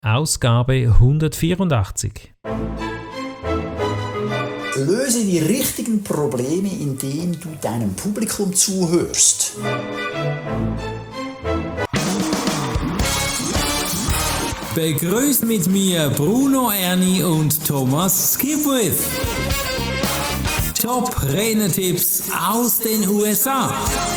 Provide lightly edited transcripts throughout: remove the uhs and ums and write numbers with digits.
Ausgabe 184. Löse die richtigen Probleme, indem du deinem Publikum zuhörst. Begrüßt mit mir Bruno Erni und Thomas Skipwith. Top-Renner-Tipps aus den USA.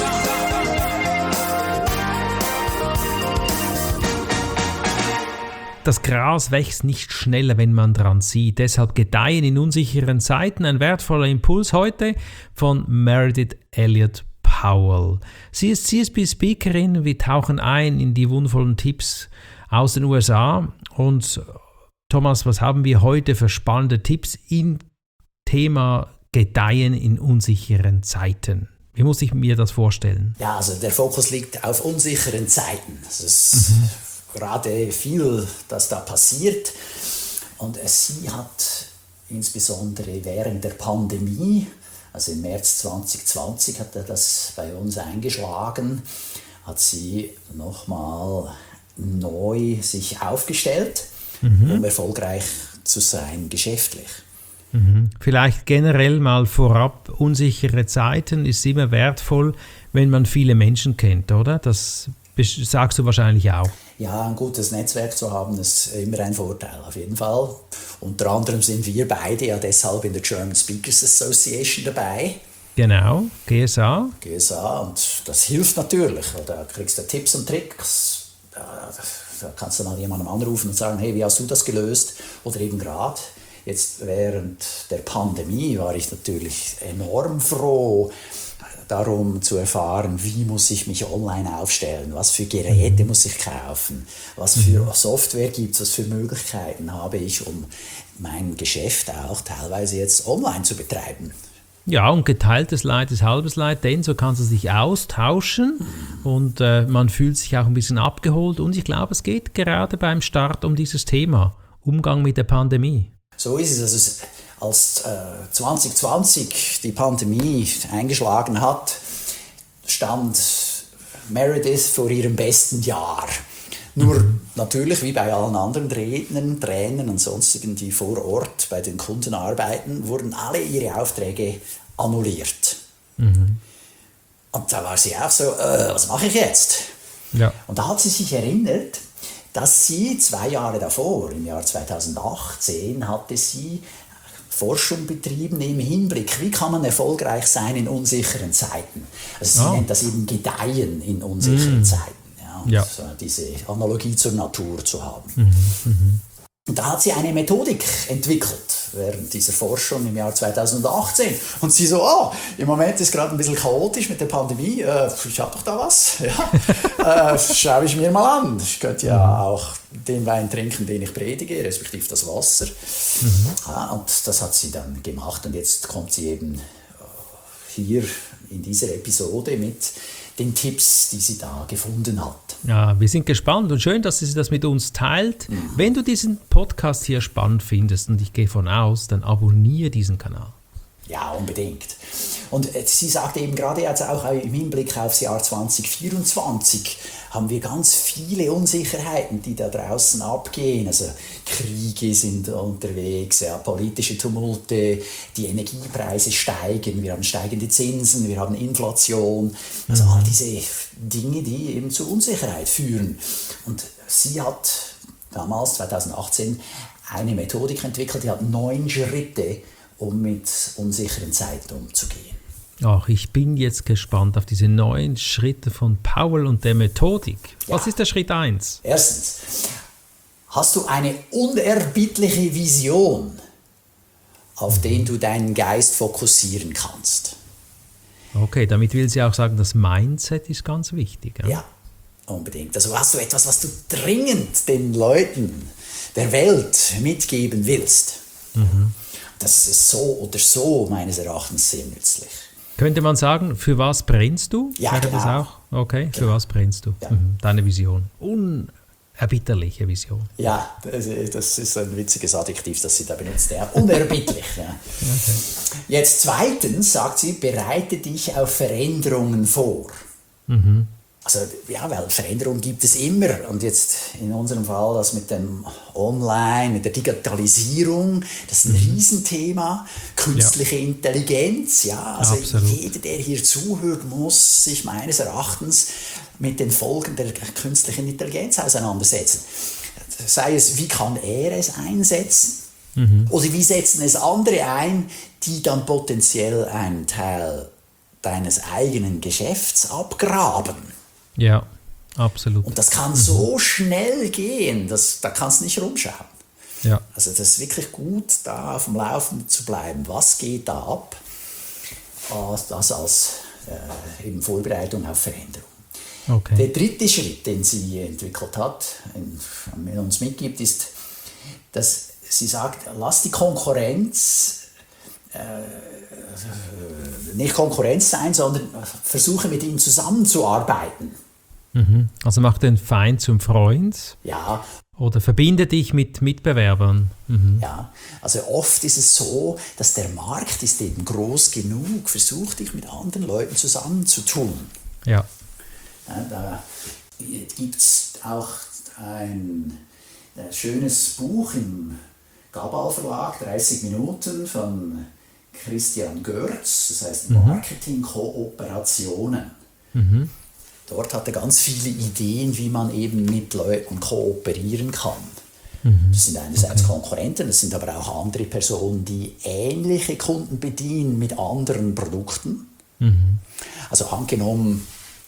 Das Gras wächst nicht schneller, wenn man dran sieht. Deshalb gedeihen in unsicheren Zeiten. Ein wertvoller Impuls heute von Meredith Elliott Powell. Sie ist CSP-Speakerin. Wir tauchen ein in die wundervollen Tipps aus den USA. Und Thomas, was haben wir heute für spannende Tipps im Thema Gedeihen in unsicheren Zeiten? Wie muss ich mir das vorstellen? Ja, also der Fokus liegt auf unsicheren Zeiten. Das ist gerade viel, das da passiert. Und sie hat insbesondere während der Pandemie, also im März 2020 hat das bei uns eingeschlagen, hat sie nochmal neu sich aufgestellt, um erfolgreich zu sein geschäftlich. Vielleicht generell mal vorab, unsichere Zeiten ist immer wertvoll, wenn man viele Menschen kennt, oder? Das sagst du wahrscheinlich auch. Ja, ein gutes Netzwerk zu haben, ist immer ein Vorteil, auf jeden Fall. Unter anderem sind wir beide ja deshalb in der German Speakers Association dabei. Genau, GSA. GSA, und das hilft natürlich. Da kriegst du Tipps und Tricks. Da kannst du mal jemandem anrufen und sagen, hey, wie hast du das gelöst? Oder eben gerade jetzt während der Pandemie war ich natürlich enorm froh, darum zu erfahren, wie muss ich mich online aufstellen, was für Geräte muss ich kaufen, was für Software gibt es, was für Möglichkeiten habe ich, um mein Geschäft auch teilweise jetzt online zu betreiben. Ja, und geteiltes Leid ist halbes Leid, denn so kannst du dich austauschen und man fühlt sich auch ein bisschen abgeholt. Und ich glaube, es geht gerade beim Start um dieses Thema, Umgang mit der Pandemie. So ist es. Also als 2020 die Pandemie eingeschlagen hat, stand Meredith vor ihrem besten Jahr. Nur natürlich, wie bei allen anderen Rednern, Trainern und sonstigen, die vor Ort bei den Kunden arbeiten, wurden alle ihre Aufträge annulliert. Und da war sie auch so, was mache ich jetzt? Ja. Und da hat sie sich erinnert, dass sie 2 Jahre davor, im Jahr 2018, hatte sie Forschung betrieben im Hinblick, wie kann man erfolgreich sein in unsicheren Zeiten. Also sie nennt das eben Gedeihen in unsicheren Zeiten. Ja. So diese Analogie zur Natur zu haben. Und da hat sie eine Methodik entwickelt während dieser Forschung im Jahr 2018. Und sie so, im Moment ist gerade ein bisschen chaotisch mit der Pandemie, ich habe doch da was, schaue ich mir mal an. Ich könnte ja auch den Wein trinken, den ich predige, respektive das Wasser. Ja, und das hat sie dann gemacht und jetzt kommt sie eben hier in dieser Episode mit den Tipps, die sie da gefunden hat. Ja, wir sind gespannt und schön, dass sie das mit uns teilt. Wenn du diesen Podcast hier spannend findest, und ich gehe von aus, dann abonniere diesen Kanal. Ja, unbedingt. Und sie sagt eben gerade jetzt auch im Hinblick aufs Jahr 2024 haben wir ganz viele Unsicherheiten, die da draußen abgehen. Also Kriege sind unterwegs, ja, politische Tumulte, die Energiepreise steigen, wir haben steigende Zinsen, wir haben Inflation. Also all diese Dinge, die eben zu Unsicherheit führen. Und sie hat damals, 2018, eine Methodik entwickelt, die hat 9 Schritte, um mit unsicheren Zeiten umzugehen. Ach, ich bin jetzt gespannt auf diese 9 Schritte von Powell und der Methodik. Was ist der Schritt 1? Erstens, hast du eine unerbittliche Vision, auf den du deinen Geist fokussieren kannst? Okay, damit will sie auch sagen, das Mindset ist ganz wichtig. Ja, unbedingt. Also hast du etwas, was du dringend den Leuten der Welt mitgeben willst? Das ist so oder so meines Erachtens sehr nützlich. Könnte man sagen, für was brennst du? Ja, genau. Das auch? Okay, für was brennst du? Ja. Deine Vision. Unerbitterliche Vision. Ja, das ist ein witziges Adjektiv, das sie da benutzt. Ja. Unerbittlich. Ja. Okay. Jetzt zweitens sagt sie, bereite dich auf Veränderungen vor. Also ja, weil Veränderung gibt es immer und jetzt in unserem Fall das mit dem Online, mit der Digitalisierung, das ist ein Riesenthema. Künstliche Intelligenz, ja, also Absolut. jeder, der hier zuhört, muss sich meines Erachtens mit den Folgen der künstlichen Intelligenz auseinandersetzen. Sei es, wie kann er es einsetzen? Oder wie setzen es andere ein, die dann potenziell einen Teil deines eigenen Geschäfts abgraben? Ja, absolut. Und das kann so schnell gehen, da kannst du nicht rumschauen. Ja. Also das ist wirklich gut, da auf dem Laufenden zu bleiben. Was geht da ab? Das als eben Vorbereitung auf Veränderung. Okay. Der dritte Schritt, den sie entwickelt hat, uns mitgibt, ist, dass sie sagt, lass die Konkurrenz nicht Konkurrenz sein, sondern versuche mit ihnen zusammenzuarbeiten. Also mach den Feind zum Freund Ja, oder verbinde dich mit Mitbewerbern. ja, also oft ist es so, dass der Markt ist eben groß genug, versuch dich mit anderen Leuten zusammenzutun. Ja. Ja, da gibt es auch ein schönes Buch im Gabal Verlag, 30 Minuten von Christian Görz, das heißt Marketing-Kooperationen. Dort hat er ganz viele Ideen, wie man eben mit Leuten kooperieren kann. Das sind einerseits Konkurrenten, das sind aber auch andere Personen, die ähnliche Kunden bedienen mit anderen Produkten. Also angenommen,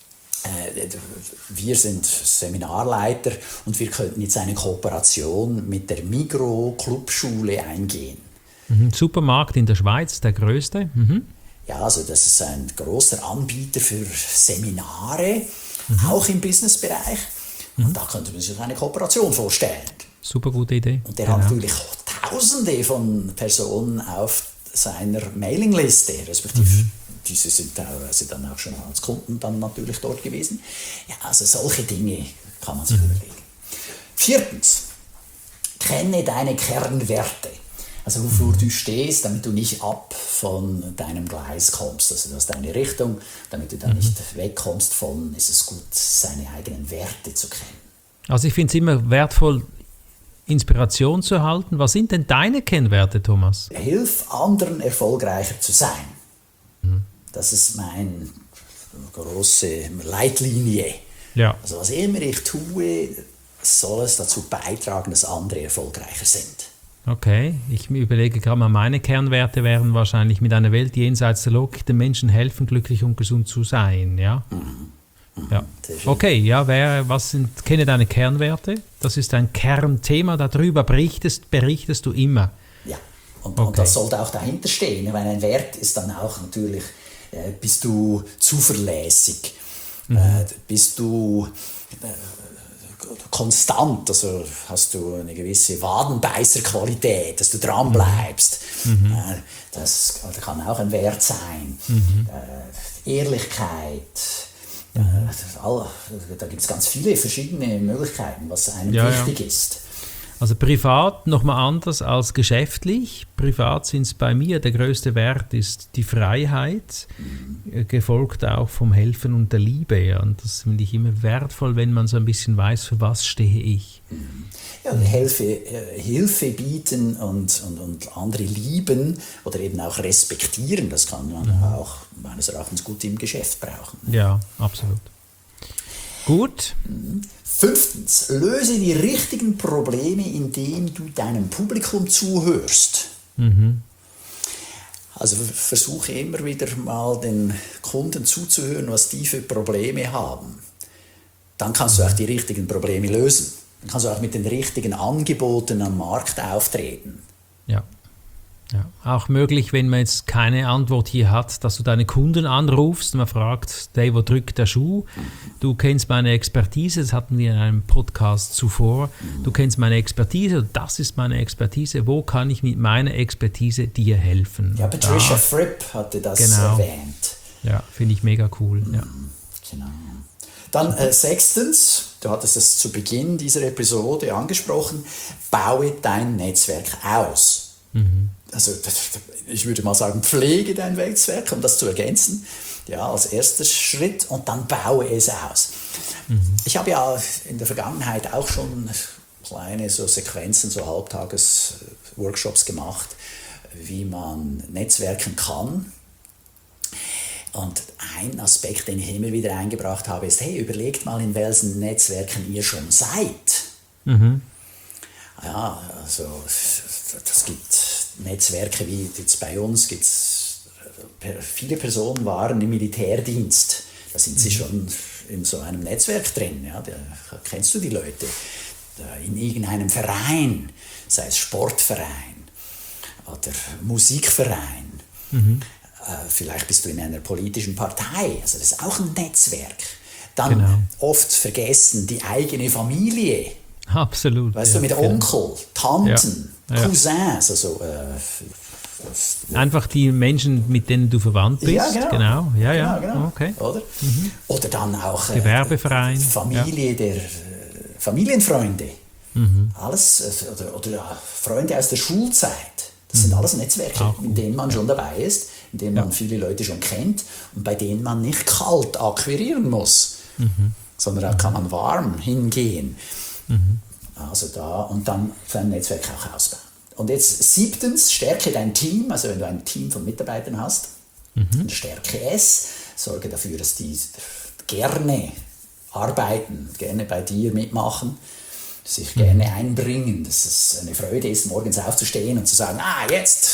wir sind Seminarleiter und wir könnten jetzt eine Kooperation mit der Migros Clubschule eingehen. Supermarkt in der Schweiz, der größte. Ja, also das ist ein großer Anbieter für Seminare, auch im Businessbereich. Und da könnte man sich eine Kooperation vorstellen. Super gute Idee. Und der hat natürlich Tausende von Personen auf seiner Mailingliste, respektive diese sind teilweise dann auch schon als Kunden dann natürlich dort gewesen. Ja, also solche Dinge kann man sich überlegen. Viertens, kenne deine Kernwerte. Also wofür du stehst, damit du nicht ab von deinem Gleis kommst. Also das ist deine Richtung, damit du dann nicht wegkommst von, ist es gut, seine eigenen Werte zu kennen. Also ich finde es immer wertvoll, Inspiration zu erhalten. Was sind denn deine Kennwerte, Thomas? Hilf anderen erfolgreicher zu sein. Das ist meine große Leitlinie. Ja. Also was immer ich tue, soll es dazu beitragen, dass andere erfolgreicher sind. Okay, ich überlege gerade mal, meine Kernwerte wären wahrscheinlich mit einer Welt jenseits der Logik den Menschen helfen, glücklich und gesund zu sein, ja? Ja. Okay, ja, kenne deine Kernwerte, das ist ein Kernthema, darüber berichtest du immer. Ja, und das sollte auch dahinter stehen, weil ein Wert ist dann auch natürlich, bist du zuverlässig, bist du konstant, also hast du eine gewisse Wadenbeißerqualität, dass du dran bleibst. Das kann auch ein Wert sein. Ehrlichkeit. Da gibt es ganz viele verschiedene Möglichkeiten, was einem wichtig ist. Also privat nochmal anders als geschäftlich. Privat sind es bei mir, der größte Wert ist die Freiheit, gefolgt auch vom Helfen und der Liebe. Ja. Und das finde ich immer wertvoll, wenn man so ein bisschen weiß, für was stehe ich. Ja, Hilfe bieten und andere lieben oder eben auch respektieren, das kann man auch meines Erachtens gut im Geschäft brauchen. Ja, absolut. Gut. 5. Löse die richtigen Probleme, indem du deinem Publikum zuhörst. Also versuche immer wieder mal den Kunden zuzuhören, was die für Probleme haben. Dann kannst du auch die richtigen Probleme lösen. Dann kannst du auch mit den richtigen Angeboten am Markt auftreten. Ja. Ja, auch möglich, wenn man jetzt keine Antwort hier hat, dass du deine Kunden anrufst und man fragt, hey, wo drückt der Schuh? Du kennst meine Expertise, das hatten wir in einem Podcast zuvor. Du kennst meine Expertise, das ist meine Expertise. Wo kann ich mit meiner Expertise dir helfen? Ja, Patricia Fripp hatte das erwähnt. Ja, finde ich mega cool. Ja. Genau. Dann 6. Du hattest es zu Beginn dieser Episode angesprochen, baue dein Netzwerk aus. also ich würde mal sagen, pflege dein Netzwerk, um das zu ergänzen, ja, als erster Schritt, und dann baue es aus. Ich habe ja in der Vergangenheit auch schon kleine so Sequenzen, so Halbtages-Workshops gemacht, wie man netzwerken kann. Und ein Aspekt, den ich immer wieder eingebracht habe, ist, hey, überlegt mal, in welchen Netzwerken ihr schon seid. Ja, also es gibt Netzwerke, wie jetzt bei uns viele Personen waren im Militärdienst. Da sind sie schon in so einem Netzwerk drin. Ja, da kennst du die Leute. In irgendeinem Verein, sei es Sportverein oder Musikverein. Vielleicht bist du in einer politischen Partei. Also das ist auch ein Netzwerk. Dann oft vergessen die eigene Familie. Absolut. Weißt du, mit Onkel, Tanten, Cousins, also einfach die Menschen, mit denen du verwandt bist. Ja, genau. Genau. Okay. Oder dann auch Gewerbeverein. Familie der Familienfreunde. Alles, oder Freunde aus der Schulzeit. Das sind alles Netzwerke, in denen man schon dabei ist, in denen man viele Leute schon kennt und bei denen man nicht kalt akquirieren muss, sondern da kann man warm hingehen. Also da, und dann sein Netzwerk auch ausbauen. Und jetzt 7. stärke dein Team, also wenn du ein Team von Mitarbeitern hast, dann stärke es, sorge dafür, dass die gerne arbeiten, gerne bei dir mitmachen, sich gerne einbringen, dass es eine Freude ist, morgens aufzustehen und zu sagen, jetzt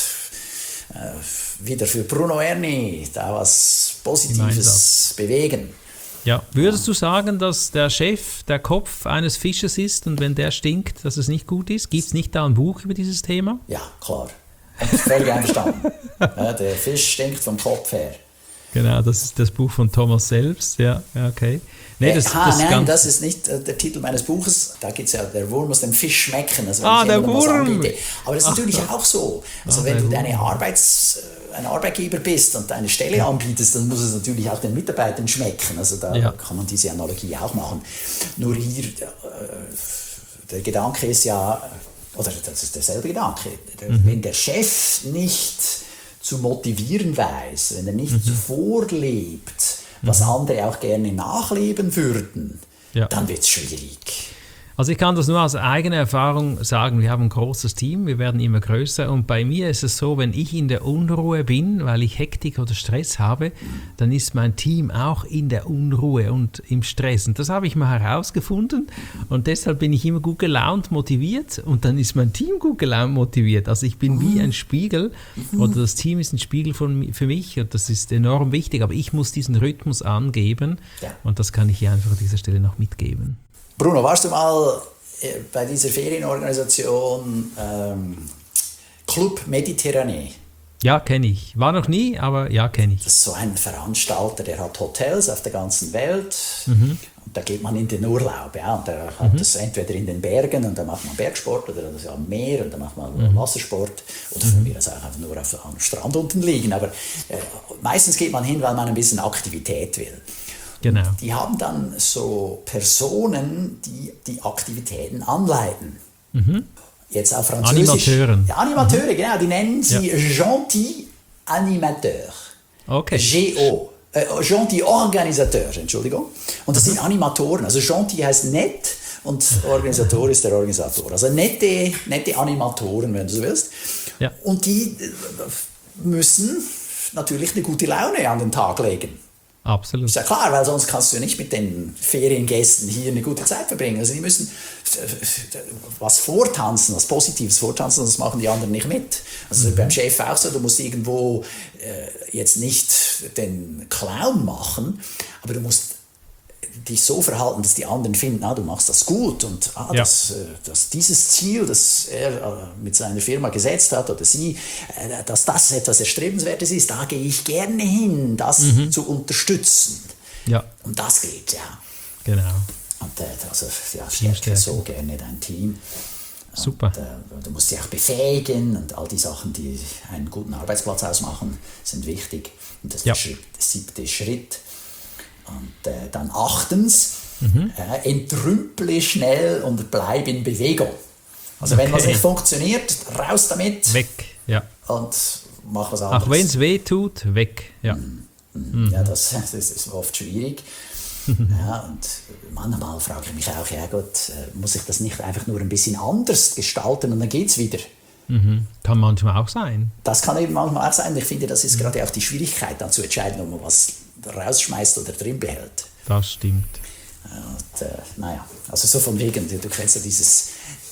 wieder für Bruno Erni, da was Positives bewegen. Ja, würdest du sagen, dass der Chef der Kopf eines Fisches ist und wenn der stinkt, dass es nicht gut ist? Gibt es nicht da ein Buch über dieses Thema? Ja, klar. Völlig einverstanden. Der Fisch stinkt vom Kopf her. Genau, das ist das Buch von Thomas selbst. Ja, okay. Nee, das ist nicht der Titel meines Buches. Da geht es ja, der Wurm muss dem Fisch schmecken. Also der Wurm! Aber das ist natürlich auch so. Also wenn du ein Arbeitgeber bist und eine Stelle anbietest, dann muss es natürlich auch den Mitarbeitern schmecken. Also da kann man diese Analogie auch machen. Nur hier, der Gedanke ist ja, oder das ist derselbe Gedanke, wenn der Chef nicht zu motivieren weiß, wenn er nicht vorlebt, was andere auch gerne nachleben würden, dann wird es schwierig. Also ich kann das nur aus eigener Erfahrung sagen, wir haben ein großes Team, wir werden immer größer und bei mir ist es so, wenn ich in der Unruhe bin, weil ich Hektik oder Stress habe, dann ist mein Team auch in der Unruhe und im Stress und das habe ich mal herausgefunden und deshalb bin ich immer gut gelaunt, motiviert und dann ist mein Team gut gelaunt, motiviert. Also ich bin wie ein Spiegel oder das Team ist ein Spiegel für mich und das ist enorm wichtig, aber ich muss diesen Rhythmus angeben und das kann ich hier einfach an dieser Stelle noch mitgeben. Bruno, warst du mal bei dieser Ferienorganisation Club Mediterranee? Ja, kenne ich. War noch nie, aber ja, kenne ich. Das ist so ein Veranstalter, der hat Hotels auf der ganzen Welt. Und da geht man in den Urlaub. Ja, und der hat das entweder in den Bergen und da macht man Bergsport oder das am Meer und da macht man Wassersport. Oder von mir aus auch einfach nur am Strand unten liegen. Aber meistens geht man hin, weil man ein bisschen Aktivität will. Genau. Die haben dann so Personen, die die Aktivitäten anleiten. Jetzt auf Französisch. Animateuren. Ja, Animateure, genau. Die nennen sie Gentil Animateur. Okay. Gentil Organisateur, Entschuldigung. Und das sind Animatoren. Also Gentil heißt nett und Organisator ist der Organisator. Also nette Animatoren, wenn du so willst. Ja. Und die müssen natürlich eine gute Laune an den Tag legen. Absolut. Ist ja klar, weil sonst kannst du nicht mit den Feriengästen hier eine gute Zeit verbringen. Also die müssen was vortanzen, was Positives vortanzen, das machen die anderen nicht mit. Also beim Chef auch so, du musst irgendwo jetzt nicht den Clown machen, aber du musst dich so verhalten, dass die anderen finden, du machst das gut und dass dieses Ziel, das er mit seiner Firma gesetzt hat oder sie, dass das etwas Erstrebenswertes ist, da gehe ich gerne hin, das zu unterstützen. Ja. Um das geht, ja. Genau. Und stärke so gerne dein Team. Super. Und, du musst sie auch befähigen und all die Sachen, die einen guten Arbeitsplatz ausmachen, sind wichtig. Und das ist der 7. Schritt. Und dann 8. Entrümple schnell und bleib in Bewegung. Also wenn was nicht funktioniert, raus damit. Weg, ja. und mach was anderes. Auch wenn es weh tut, weg. Ja. Ja, das ist oft schwierig. Ja, und manchmal frage ich mich auch, ja Gott, muss ich das nicht einfach nur ein bisschen anders gestalten und dann geht es wieder? Kann manchmal auch sein. Das kann eben manchmal auch sein. Ich finde, das ist gerade auch die Schwierigkeit, dann zu entscheiden, ob man was rausschmeißt oder drin behält. Das stimmt. Und, also so von wegen, du kennst ja dieses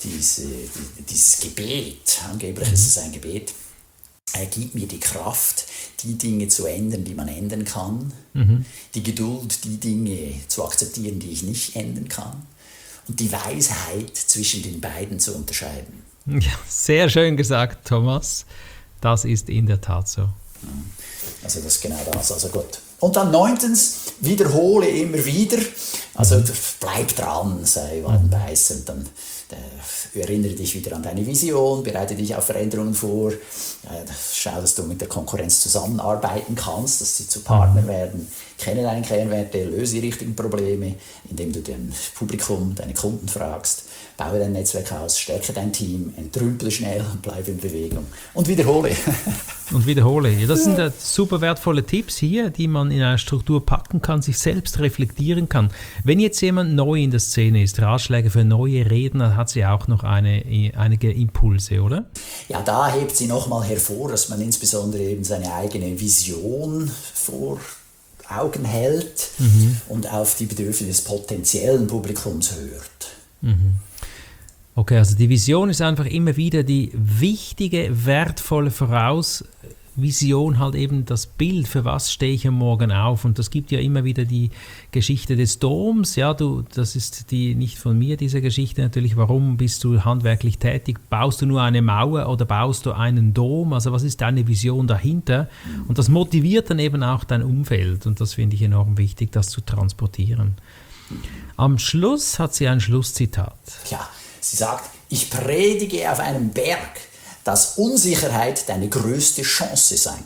Gebet, angeblich ist es ein Gebet, gib mir die Kraft, die Dinge zu ändern, die man ändern kann, die Geduld, die Dinge zu akzeptieren, die ich nicht ändern kann und die Weisheit zwischen den beiden zu unterscheiden. Ja, sehr schön gesagt, Thomas. Das ist in der Tat so. Also das ist genau das, also gut. Und dann 9. wiederhole immer wieder, also bleib dran, sei wadenbeißend, dann erinnere dich wieder an deine Vision, bereite dich auf Veränderungen vor, schau, dass du mit der Konkurrenz zusammenarbeiten kannst, dass sie zu Partner werden, kenne deine Kernwerte, löse die richtigen Probleme, indem du dein Publikum, deine Kunden fragst, baue dein Netzwerk aus, stärke dein Team, entrümple schnell und bleibe in Bewegung und wiederhole. Und wiederhole. Ja, das sind ja super wertvolle Tipps hier, die man in eine Struktur packen kann, sich selbst reflektieren kann. Wenn jetzt jemand neu in der Szene ist, Ratschläge für neue Redner, hat sie auch noch einige Impulse, oder? Ja, da hebt sie nochmal hervor, dass man insbesondere eben seine eigene Vision vor Augen hält und auf die Bedürfnisse des potenziellen Publikums hört. Okay, also die Vision ist einfach immer wieder die wichtige, wertvolle Vision, halt eben das Bild, für was stehe ich am Morgen auf. Und das gibt ja immer wieder die Geschichte des Doms. Ja, das ist nicht von mir, diese Geschichte natürlich. Warum bist du handwerklich tätig? Baust du nur eine Mauer oder baust du einen Dom? Also was ist deine Vision dahinter? Und das motiviert dann eben auch dein Umfeld. Und das finde ich enorm wichtig, das zu transportieren. Am Schluss hat sie ein Schlusszitat. Ja, sie sagt, ich predige auf einem Berg, dass Unsicherheit deine größte Chance sein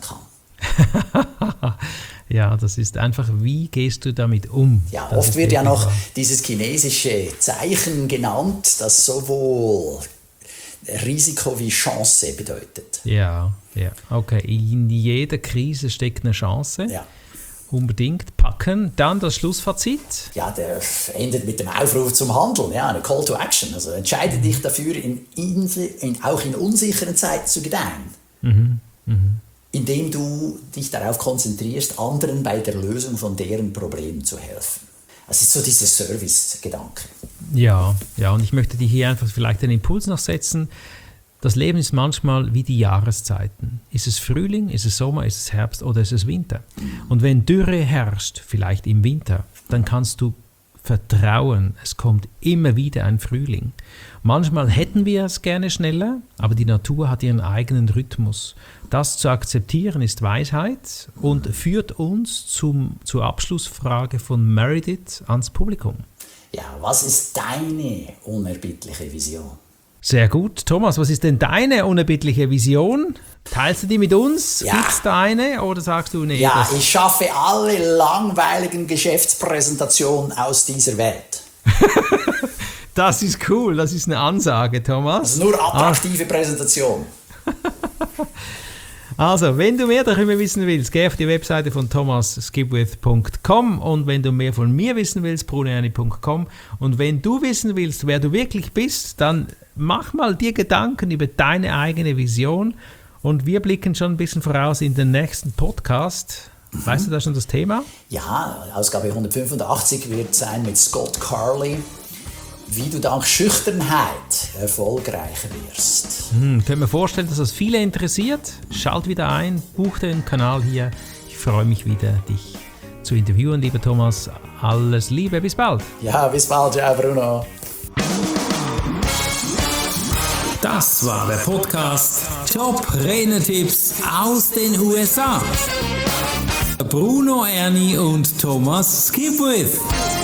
kann. Ja, das ist einfach, wie gehst du damit um? Ja, das oft wird ja noch dieses chinesische Zeichen genannt, das sowohl Risiko wie Chance bedeutet. Ja, okay. In jeder Krise steckt eine Chance. Ja. Unbedingt packen. Dann das Schlussfazit. Ja, der endet mit dem Aufruf zum Handeln, ja, eine Call to Action. Also entscheide dich dafür, auch in unsicheren Zeiten zu gedeihen. Indem du dich darauf konzentrierst, anderen bei der Lösung von deren Problemen zu helfen. Das ist so dieser Service-Gedanke. Ja, und ich möchte dir hier einfach vielleicht einen Impuls noch setzen. Das Leben ist manchmal wie die Jahreszeiten. Ist es Frühling, ist es Sommer, ist es Herbst oder ist es Winter? Und wenn Dürre herrscht, vielleicht im Winter, dann kannst du vertrauen, es kommt immer wieder ein Frühling. Manchmal hätten wir es gerne schneller, aber die Natur hat ihren eigenen Rhythmus. Das zu akzeptieren ist Weisheit und führt uns zur Abschlussfrage von Meredith ans Publikum. Ja, was ist deine unerbittliche Vision? Sehr gut. Thomas, was ist denn deine unerbittliche Vision? Teilst du die mit uns? Ja. Gibt es da eine oder sagst du, nee? Ja, ich schaffe alle langweiligen Geschäftspräsentationen aus dieser Welt. Das ist cool, das ist eine Ansage, Thomas. Also nur attraktive Präsentation. Also, wenn du mehr darüber wissen willst, geh auf die Webseite von thomasskipwith.com und wenn du mehr von mir wissen willst, brunoerni.com und wenn du wissen willst, wer du wirklich bist, dann mach mal dir Gedanken über deine eigene Vision und wir blicken schon ein bisschen voraus in den nächsten Podcast. Weißt du da schon das Thema? Ja, Ausgabe 185 wird sein mit Scott Carley, wie du dank Schüchternheit erfolgreicher wirst. Können wir vorstellen, dass das viele interessiert? Schalt wieder ein, buch den Kanal hier. Ich freue mich wieder, dich zu interviewen, lieber Thomas. Alles Liebe, bis bald. Ja, bis bald. Ciao, Bruno. Das war der Podcast Top-Renner-Tipps aus den USA. Bruno Erni und Thomas Skipwith.